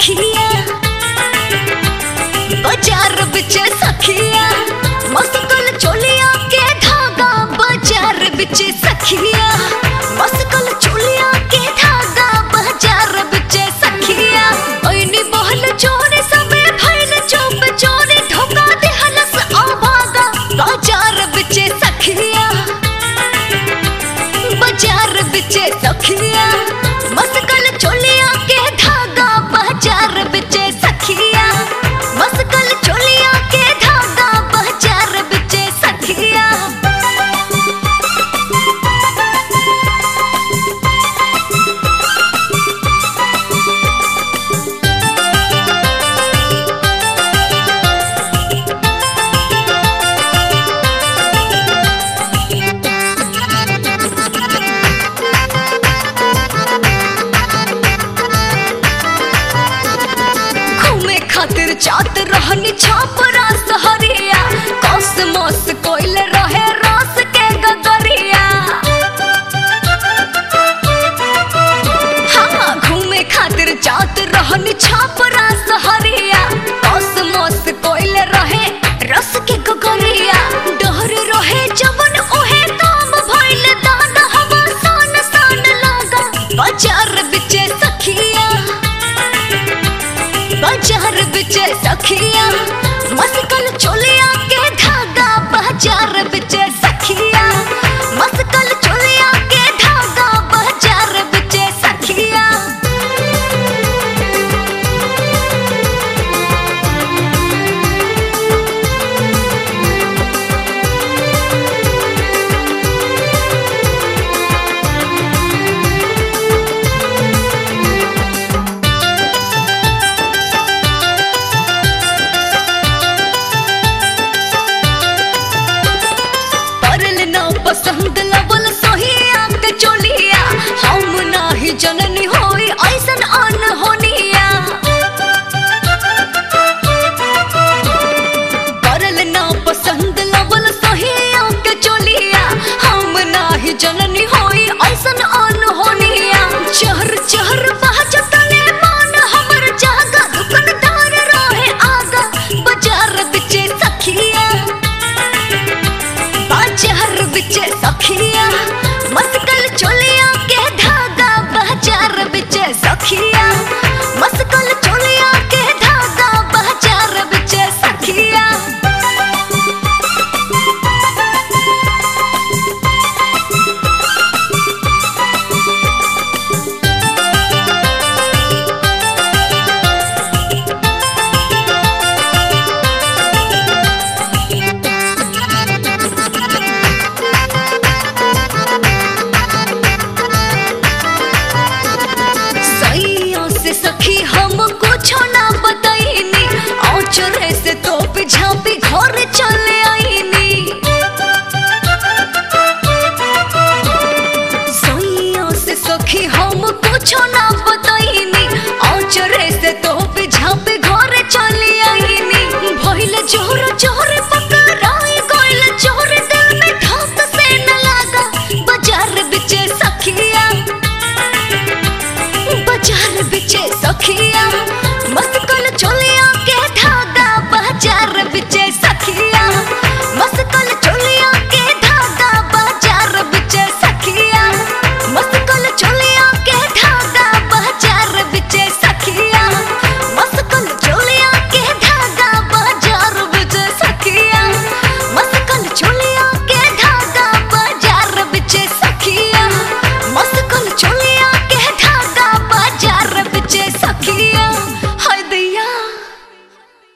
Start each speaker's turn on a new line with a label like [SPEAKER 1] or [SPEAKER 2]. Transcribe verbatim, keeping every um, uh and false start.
[SPEAKER 1] सखिया बाजार बिच सखिया मस्कल चोलिया के धागा बाजार बिच सखिया मस्कल चोलिया के धागा बाजार बिच सखिया ओइनी बहल चोरे सबे भइल चुप चोरे धोखा दे हलस आभागा बाजार बिच सखिया बाजार बिच सखिया मस्कल चोलिया के धागा बाजार बिच सखिया मस्कल चोलिया के धागा बाजार बिच सखिया खातिर चात रहनी छापरा सहरिया कॉस्मोस कोइल रहे रास के गगरिया हाँ घूमे खातिर चात रहनी छापरा सहरिया कॉस्मोस कोइल रहे रस के गगरिया डर रहे जवन ओहे काम भइल दादा हवा सान सान लागा बाजार बिच सखिया बाजार बिच सखिया मस्कल चोलिया के धागा बाजार बिच सखिया मस्कल चोलिया के धागा बाजार बिच सखिया पसंद लवल सोहिया के चोलिया हम नाही जननी होई ऐसन अनहोनिया करल ना पसंद लवल सोहिया के चोलिया हम नाही जननी होई ऐसन अनहोनिया चहर चहर बाजतले मान हमर जागा दुकानदार रहे आगा बाजार बिच सखिया बाजार बिच सखिया मस्कल चोलिया के धागा बाजार बिच सखिया मस्कल चोलिया के धागा बाजार बिच सखिया सखी